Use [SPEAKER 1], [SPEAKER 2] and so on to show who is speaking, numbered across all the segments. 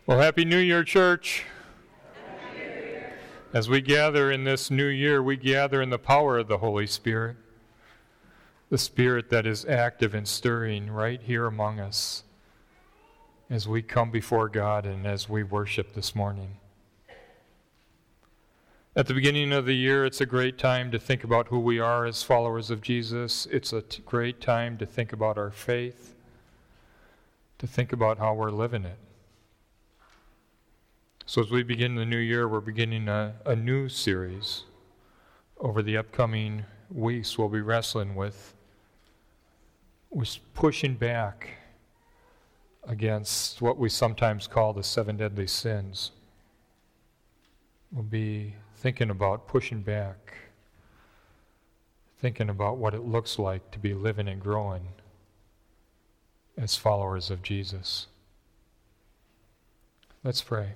[SPEAKER 1] Well, Happy New Year, church. Happy New Year. As we gather in this new year, we gather in the power of the Holy Spirit, the Spirit that is active and stirring right here among us as we come before God and as we worship this morning. At the beginning of the year, it's a great time to think about who we are as followers of Jesus. It's a great time to think about our faith, to think about how we're living it. So as we begin the new year, we're beginning a new series. Over the upcoming weeks, we'll be wrestling with pushing back against what we sometimes call the 7 deadly sins. We'll be thinking about pushing back, thinking about what it looks like to be living and growing as followers of Jesus. Let's pray.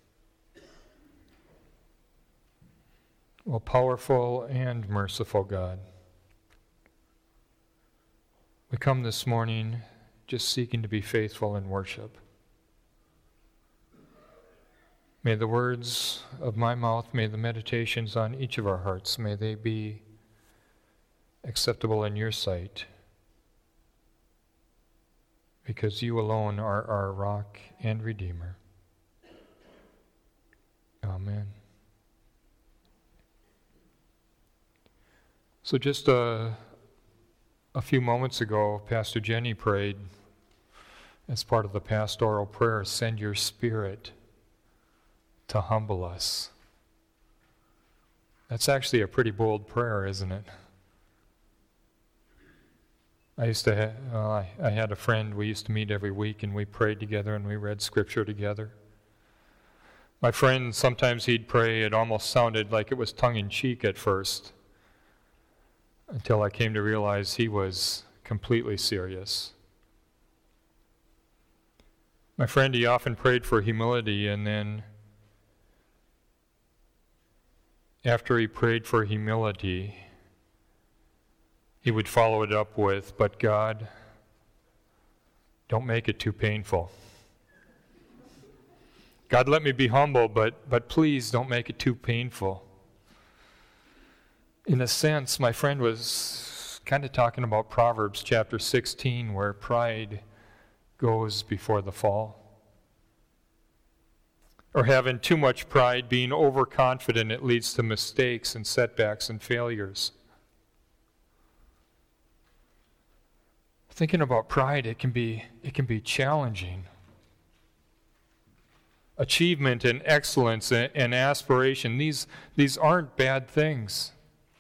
[SPEAKER 1] Well, powerful and merciful God, we come this morning just seeking to be faithful in worship. May the words of my mouth, may the meditations on each of our hearts, may they be acceptable in your sight, because you alone are our rock and redeemer. Amen. So just a few moments ago, Pastor Jenny prayed as part of the pastoral prayer, send your Spirit to humble us. That's actually a pretty bold prayer, isn't it? I had a friend, we used to meet every week and we prayed together and we read scripture together. My friend, sometimes he'd pray, it almost sounded like it was tongue-in-cheek at first, until I came to realize he was completely serious. My friend, he often prayed for humility, and then after he prayed for humility, he would follow it up with, but God, don't make it too painful. God, let me be humble, but please don't make it too painful. In a sense, my friend was kind of talking about Proverbs chapter 16, where pride goes before the fall. Or having too much pride, being overconfident, it leads to mistakes and setbacks and failures. Thinking about pride, it can be challenging. Achievement and excellence and aspiration, these aren't bad things.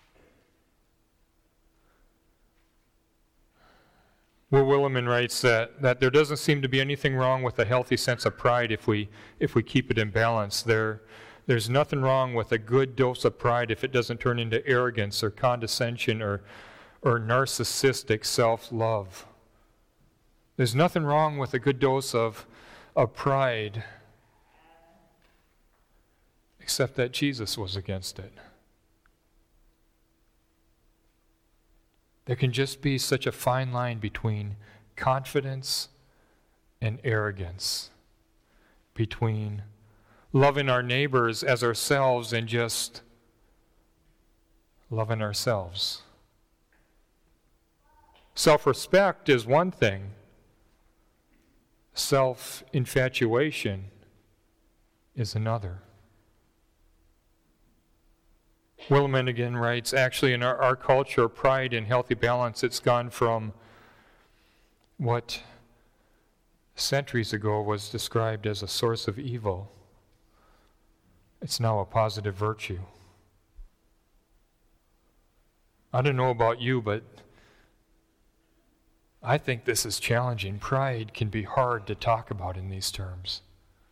[SPEAKER 1] Will Willimon writes that there doesn't seem to be anything wrong with a healthy sense of pride if we keep it in balance. There's nothing wrong with a good dose of pride if it doesn't turn into arrogance or condescension or narcissistic self-love. There's nothing wrong with a good dose of pride, except that Jesus was against it. There can just be such a fine line between confidence and arrogance, between loving our neighbors as ourselves and just loving ourselves. Self-respect is one thing. Self-infatuation is another. Willimon again writes, actually in our culture, pride and healthy balance, it's gone from what centuries ago was described as a source of evil. It's now a positive virtue. I don't know about you, but I think this is challenging. Pride can be hard to talk about in these terms.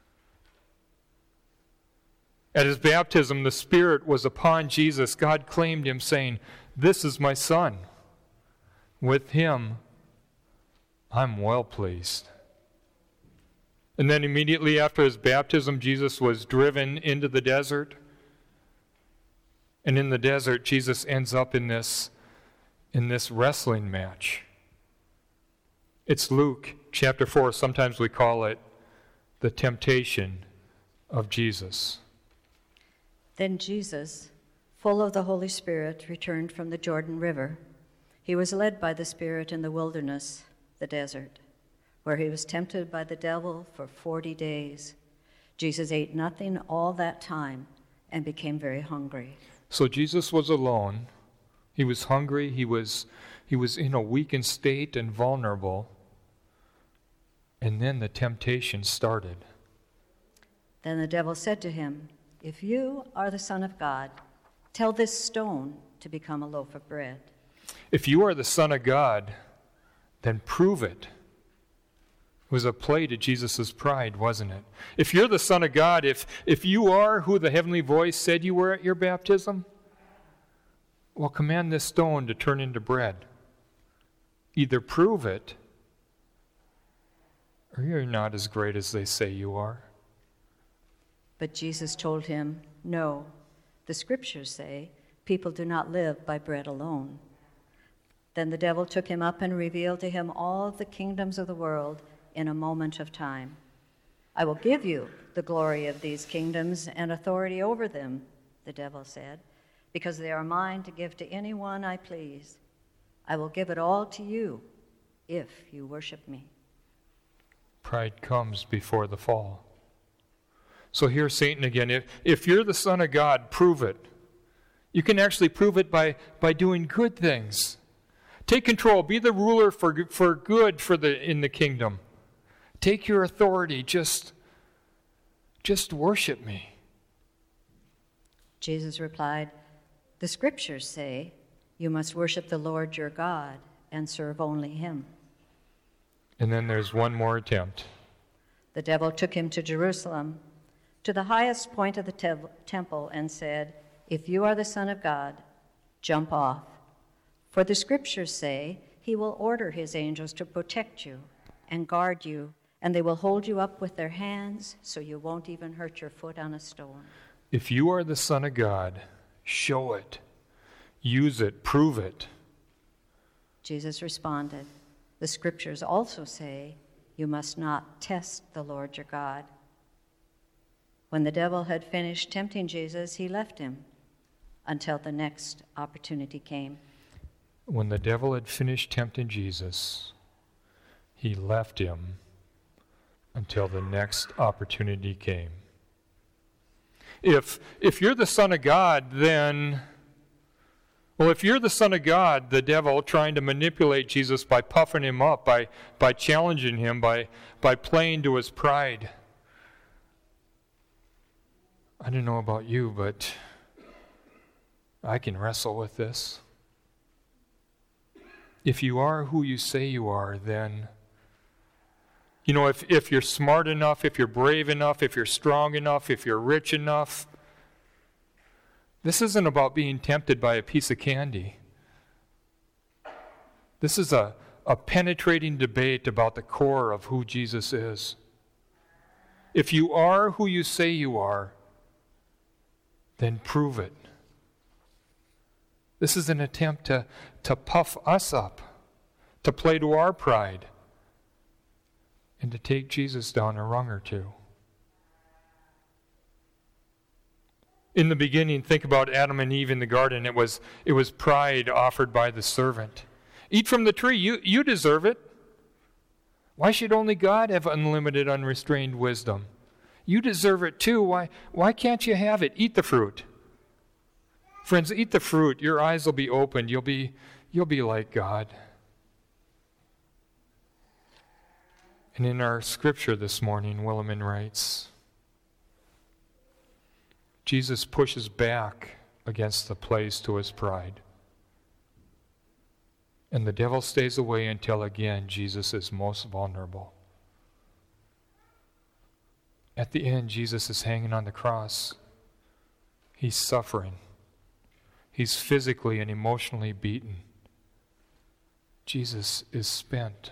[SPEAKER 1] At his baptism, the Spirit was upon Jesus. God claimed him, saying, "This is my Son. With him, I'm well pleased." And then immediately after his baptism, Jesus was driven into the desert. And in the desert, Jesus ends up in this wrestling match. It's Luke chapter 4. Sometimes we call it the temptation of Jesus.
[SPEAKER 2] Then Jesus, full of the Holy Spirit, returned from the Jordan River. He was led by the Spirit in the wilderness, the desert, where he was tempted by the devil for 40 days. Jesus ate nothing all that time and became very hungry.
[SPEAKER 1] So Jesus was alone. He was hungry. He was in a weakened state and vulnerable. And then the temptation started.
[SPEAKER 2] Then the devil said to him, "If you are the Son of God, tell this stone to become a loaf of bread."
[SPEAKER 1] If you are the Son of God, then prove it. It was a play to Jesus' pride, wasn't it? If you're the Son of God, if you are who the heavenly voice said you were at your baptism, well, command this stone to turn into bread. Either prove it, or you're not as great as they say you are.
[SPEAKER 2] But Jesus told him, "No, the Scriptures say, people do not live by bread alone." Then the devil took him up and revealed to him all the kingdoms of the world in a moment of time. "I will give you the glory of these kingdoms and authority over them," the devil said, "because they are mine to give to anyone I please. I will give it all to you if you worship me."
[SPEAKER 1] Pride comes before the fall. So here's Satan again. If you're the Son of God, prove it. You can actually prove it by doing good things. Take control. Be the ruler for good in the kingdom. Take your authority. Just worship me.
[SPEAKER 2] Jesus replied, "The Scriptures say you must worship the Lord your God and serve only him."
[SPEAKER 1] And then there's one more attempt.
[SPEAKER 2] The devil took him to Jerusalem, to the highest point of the temple, and said, "If you are the Son of God, jump off. For the Scriptures say he will order his angels to protect you and guard you, and they will hold you up with their hands so you won't even hurt your foot on a stone."
[SPEAKER 1] If you are the Son of God, show it. Use it. Prove it.
[SPEAKER 2] Jesus responded, "The Scriptures also say you must not test the Lord your God." When the devil had finished tempting Jesus, he left him until the next opportunity came.
[SPEAKER 1] When the devil had finished tempting Jesus, he left him until the next opportunity came. If you're the Son of God, then, well, if you're the Son of God, the devil trying to manipulate Jesus by puffing him up, by challenging him, by playing to his pride. I don't know about you, but I can wrestle with this. If you are who you say you are, then, if you're smart enough, if you're brave enough, if you're strong enough, if you're rich enough, this isn't about being tempted by a piece of candy. This is a penetrating debate about the core of who Jesus is. If you are who you say you are, then prove it. This is an attempt to puff us up, to play to our pride, and to take Jesus down a rung or two. In the beginning, think about Adam and Eve in the garden. It was pride offered by the servant. Eat from the tree, you deserve it. Why should only God have unlimited, unrestrained wisdom? You deserve it too. Why can't you have it? Eat the fruit. Friends, eat the fruit. Your eyes will be opened. You'll be like God. And in our scripture this morning, Williman writes, Jesus pushes back against the plays to his pride. And the devil stays away until again Jesus is most vulnerable. At the end, Jesus is hanging on the cross. He's suffering. He's physically and emotionally beaten. Jesus is spent.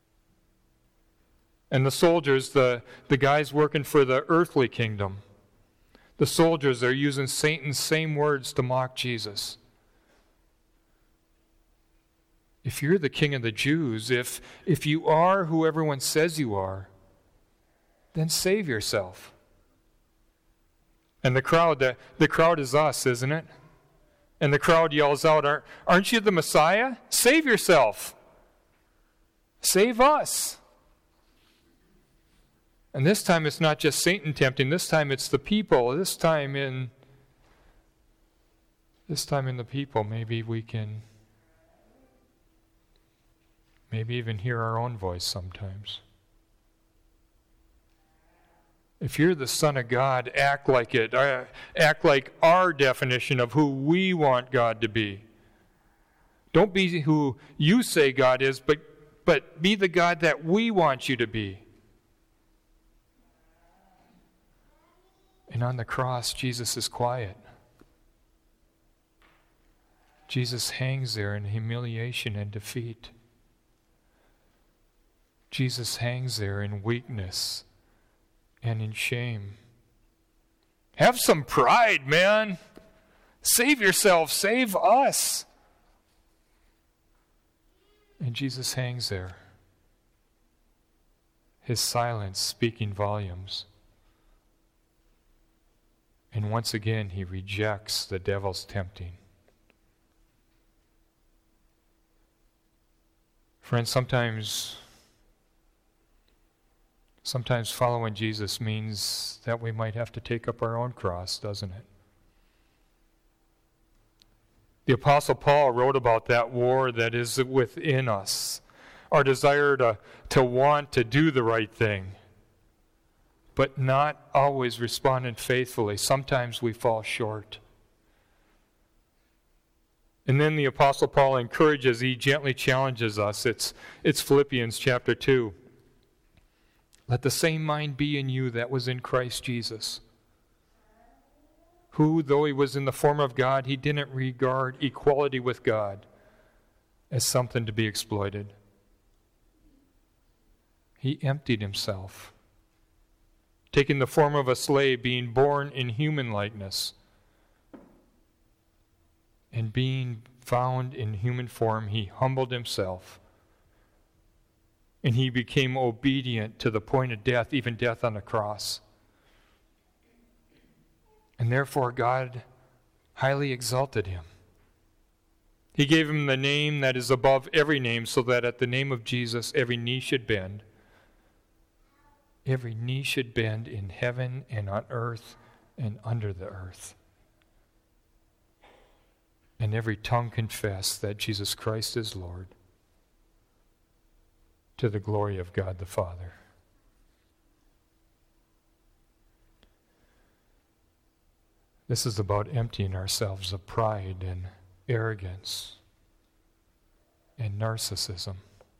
[SPEAKER 1] And the soldiers, the guys working for the earthly kingdom, the soldiers are using Satan's same words to mock Jesus. If you're the king of the Jews, if you are who everyone says you are, then save yourself. And the crowd is us, isn't it? And the crowd yells out, aren't you the Messiah? Save yourself. Save us. And this time it's not just Satan tempting. This time it's the people. This time in the people, maybe we can even hear our own voice sometimes. If you're the Son of God, act like it. Act like our definition of who we want God to be. Don't be who you say God is, but be the God that we want you to be. And on the cross, Jesus is quiet. Jesus hangs there in humiliation and defeat. Jesus hangs there in weakness and in shame. Have some pride, man. Save yourself. Save us. And Jesus hangs there, his silence speaking volumes. And once again, he rejects the devil's tempting. Friends, sometimes following Jesus means that we might have to take up our own cross, doesn't it? The Apostle Paul wrote about that war that is within us, our desire to want to do the right thing, but not always responding faithfully. Sometimes we fall short. And then the Apostle Paul encourages, he gently challenges us. It's Philippians chapter 2. Let the same mind be in you that was in Christ Jesus, who, though he was in the form of God, he didn't regard equality with God as something to be exploited. He emptied himself, taking the form of a slave, being born in human likeness, and being found in human form, he humbled himself. And he became obedient to the point of death, even death on the cross. And therefore God highly exalted him. He gave him the name that is above every name, so that at the name of Jesus every knee should bend. Every knee should bend in heaven and on earth and under the earth. And every tongue confess that Jesus Christ is Lord, to the glory of God the Father. This is about emptying ourselves of pride and arrogance and narcissism.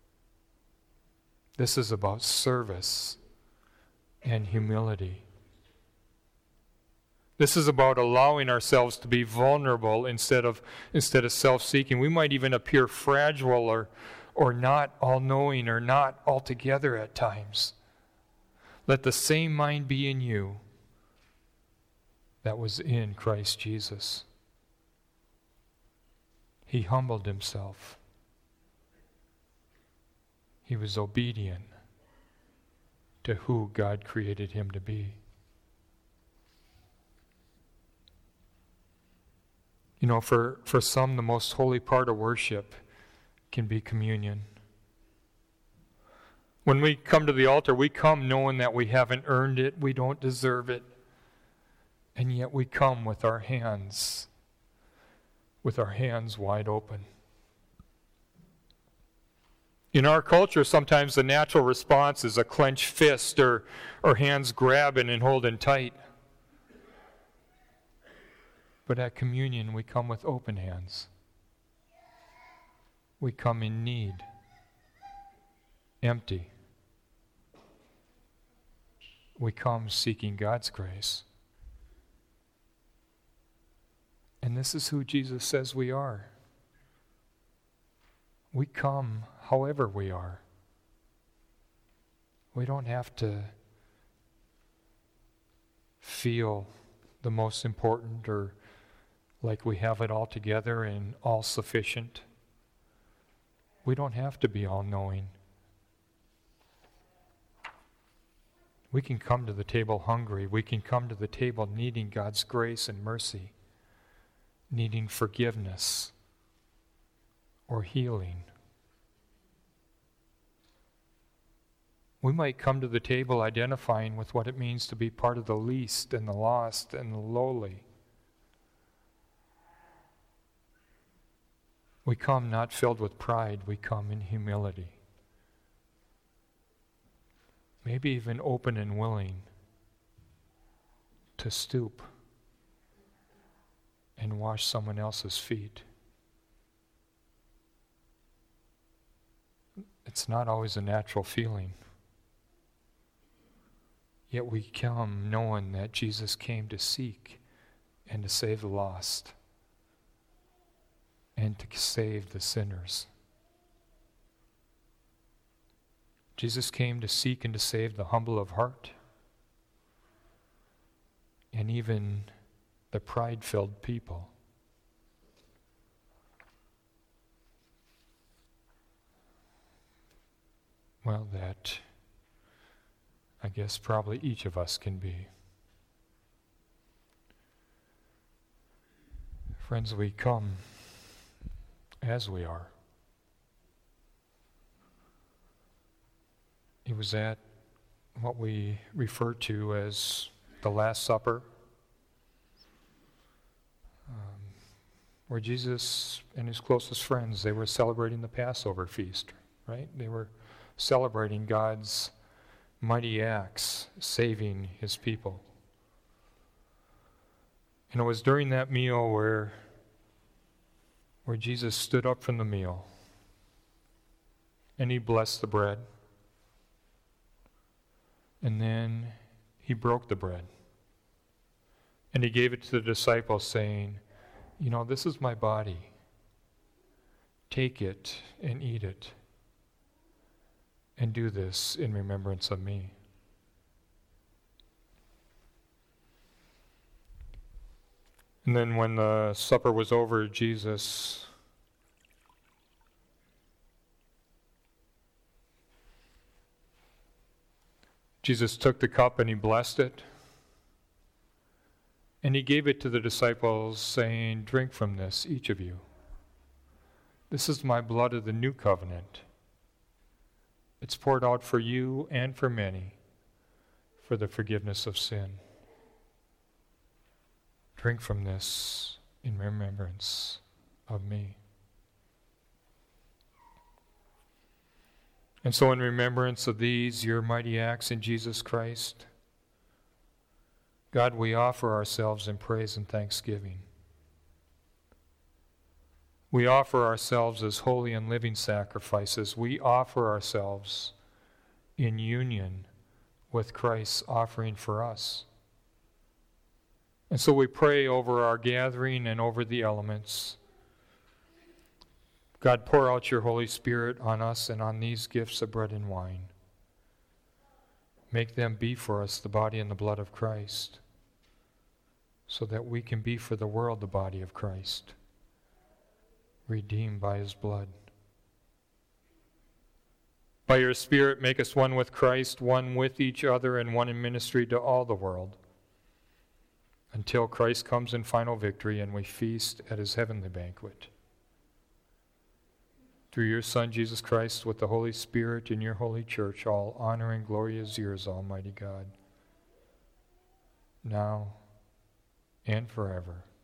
[SPEAKER 1] This is about service and humility. This is about allowing ourselves to be vulnerable instead of self-seeking. We might even appear fragile or not all-knowing or not altogether at times. Let the same mind be in you that was in Christ Jesus. He humbled himself. He was obedient to who God created him to be. You know, for some, the most holy part of worship can be communion. When we come to the altar, we come knowing that we haven't earned it, we don't deserve it, and yet we come with our hands wide open. In our culture, sometimes the natural response is a clenched fist or hands grabbing and holding tight. But at communion, we come with open hands. We come in need, empty. We come seeking God's grace. And this is who Jesus says we are. We come however we are. We don't have to feel the most important or like we have it all together and all sufficient. We don't have to be all-knowing. We can come to the table hungry. We can come to the table needing God's grace and mercy, needing forgiveness or healing. We might come to the table identifying with what it means to be part of the least and the lost and the lowly. We come not filled with pride, we come in humility. Maybe even open and willing to stoop and wash someone else's feet. It's not always a natural feeling. Yet we come knowing that Jesus came to seek and to save the lost and to save the sinners. Jesus came to seek and to save the humble of heart and even the pride-filled people. Well, that I guess probably each of us can be. Friends, we come as we are. It was at what we refer to as the Last Supper, where Jesus and his closest friends, they were celebrating the Passover feast, right? They were celebrating God's mighty acts, saving his people. And it was during that meal where Jesus stood up from the meal and he blessed the bread. And then he broke the bread. And he gave it to the disciples saying, this is my body. Take it and eat it. And do this in remembrance of me. And then when the supper was over, Jesus took the cup and he blessed it. And he gave it to the disciples, saying, "Drink from this, each of you. This is my blood of the new covenant. It's poured out for you and for many for the forgiveness of sin. Drink from this in remembrance of me." And so in remembrance of these, your mighty acts in Jesus Christ, God, we offer ourselves in praise and thanksgiving. We offer ourselves as holy and living sacrifices. We offer ourselves in union with Christ's offering for us. And so we pray over our gathering and over the elements. God, pour out your Holy Spirit on us and on these gifts of bread and wine. Make them be for us the body and the blood of Christ, so that we can be for the world the body of Christ, redeemed by his blood. By your Spirit, make us one with Christ, one with each other, and one in ministry to all the world, until Christ comes in final victory and we feast at his heavenly banquet. Through your Son, Jesus Christ, with the Holy Spirit in your holy church, all honor and glory is yours, Almighty God, now and forever.